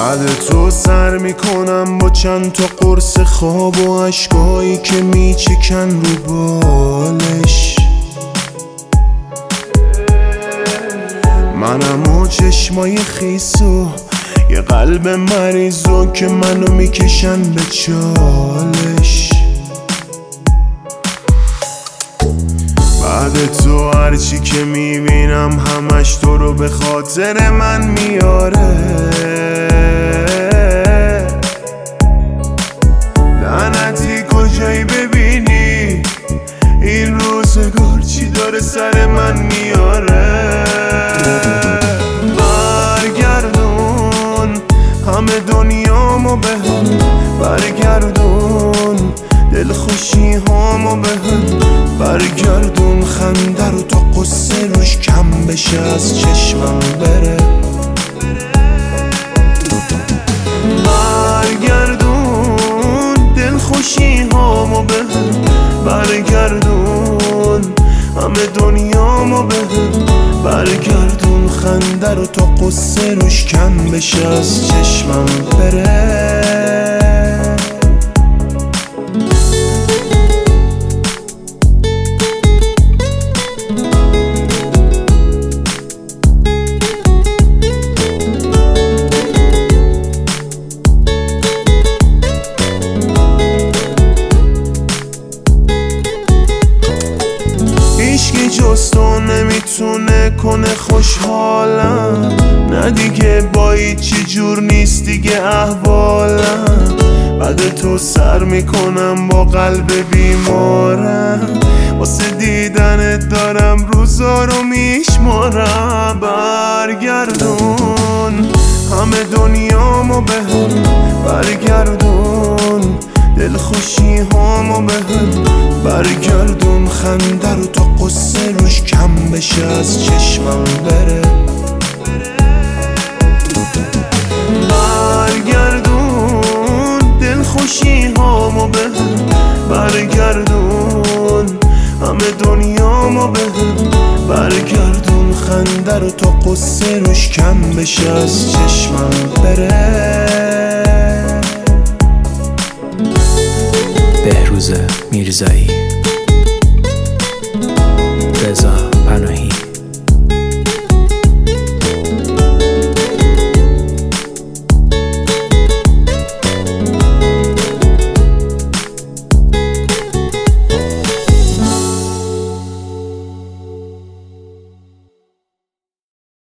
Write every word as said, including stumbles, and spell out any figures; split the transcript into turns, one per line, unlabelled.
بعد تو سر میکنم با چند تا قرص خواب و عشقایی که میچکن رو بالش. منم و چشمای خیسو یه قلب مریضو که منو میکشن به چالش. بعد تو هرچی که میبینم همش تو رو به خاطر من میاره. لعنتی کجایی ببینی این روزگار چی داره سر من میاره. برگردون همه دنیامو به هم، برگردون دلخوشی هامو به هم، برگردون خنده رو تا قصه روش کم بشه از چشمم بره. برگردون دلخوشی هامو به هم، برگردون همه دنیامو به هم، برگردون خنده رو تا قصه روش کم بشه از چشمم بره. هیچکی جز تو نمیتونه کنه خوشحالم، نه دیگه با هیچی جور نیست دیگه احوالم. بعد تو سر میکنم با قلب بیمارم، واسه دیدنت دارم روزا رو میشمارم. برگردون همه دنیامو به هم، برگردون دلخوشی هامو به هم، برگردون خنده رو تا قصه روش کم بشه از چشمم بره. برگردون دلخوشی هامو به هم، برگردون همه دنیامو به هم، برگردون خنده رو تا قصه روش کم بشه از چشمم بره.
بهروز میرزایی.